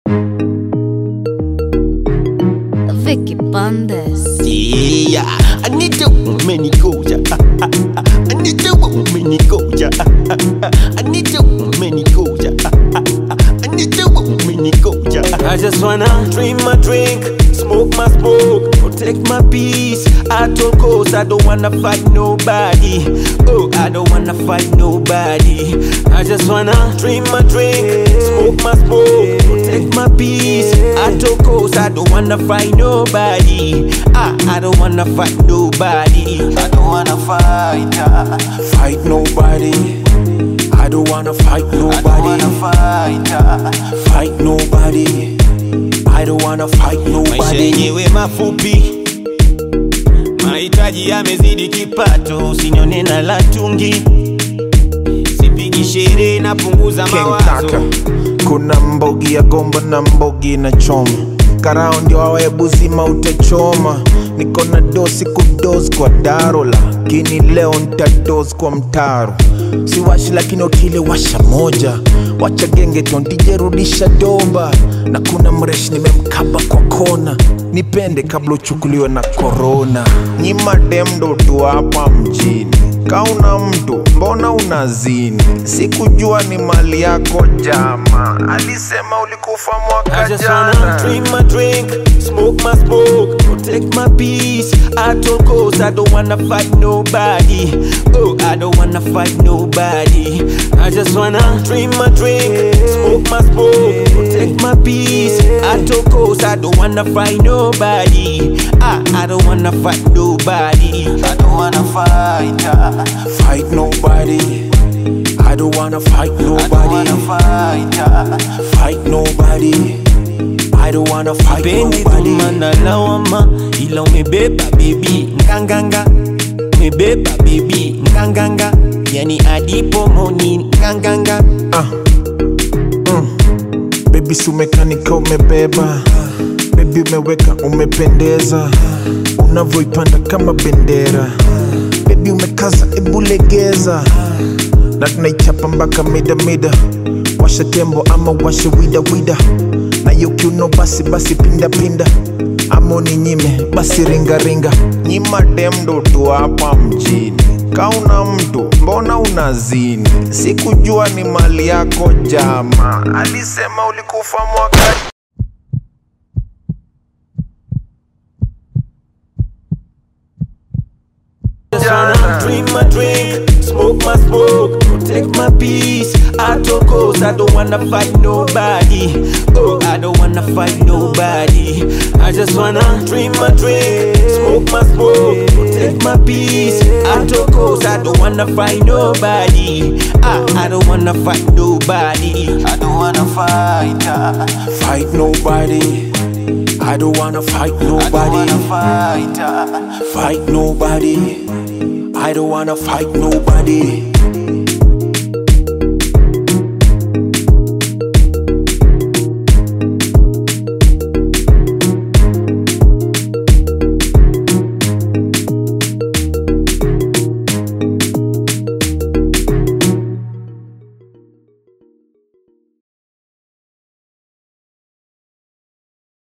Vicky Bandes. Yeah, I need to many goja. I need to many goja. I need to many goja. I need to many goja. I just wanna drink my drink, smoke my smoke, protect my peace. I told cause I don't wanna fight nobody. Oh, I don't wanna fight nobody. I just wanna drink my drink, smoke my smoke, protect my peace. I told cause I don't wanna fight nobody. I don't wanna fight nobody. I don't wanna fight nobody. I don't wanna fight nobody. Fight nobody. I don't wanna fight nobody. Maisha yenyewe mafupi, mahitaji yamezidi kipato. Usinione na latungi, sipigi sherehe napunguza mawazo. Kuna mbogi ya gomba na mbogi na choma. Karao ndio awe buzima utachoma. Niko na dosi kudozi kwa daro, lakini leo nitadozi kwa mtaro. Siwashi lakini ukile washa moja. Wacha genge tondije rudisha doba. Na kuna mresh nimemkaba kwa kona. Nipende kabla uchukuliwe na corona. Nyima demdo tu hapa mjini. Kauna mtu mbona unazini? Sikujua ni mali yako jama. Alisema ulikufa mwaka jana. I just wanna drink my drink, smoke my smoke, protect my peace. I told cause I don't wanna fight nobody. Oh, I don't wanna fight nobody. I just wanna drink my drink, smoke my smoke, protect my peace. I told cause I don't wanna fight nobody. I don't wanna fight nobody. I don't wanna fight nobody. I don't wanna fight nobody. Fight nobody. I don't wanna fight nobody. Mana lawama ila umebeba baby nganganga. Umebeba baby nganganga. Yani adipo moni nganganga. Baby sumekanika umebeba. Baby umeweka umependeza. Unavyoipanda kama bendera. Baby umekaza ebulegeza. Na tunaichapa mpaka mida. Washa tembo ama washa wida. Na yukiuno basi pinda. Amoni nyime basi ringa. Nyima demdo tu hapa mjini. Kauna mtu mbona unazini? Sikujua ni mali yako jama. Alisema ulikufa mwaka. Drink my drink, smoke my smoke, protect my peace. I told cause I don't wanna fight nobody. Oh, I don't wanna fight nobody. I just wanna drink my drink, smoke my smoke, protect my peace. I told cause I don't wanna fight nobody. I don't wanna fight nobody. I don't wanna fight nobody. I don't wanna fight nobody. Fight nobody. I don't wanna fight nobody.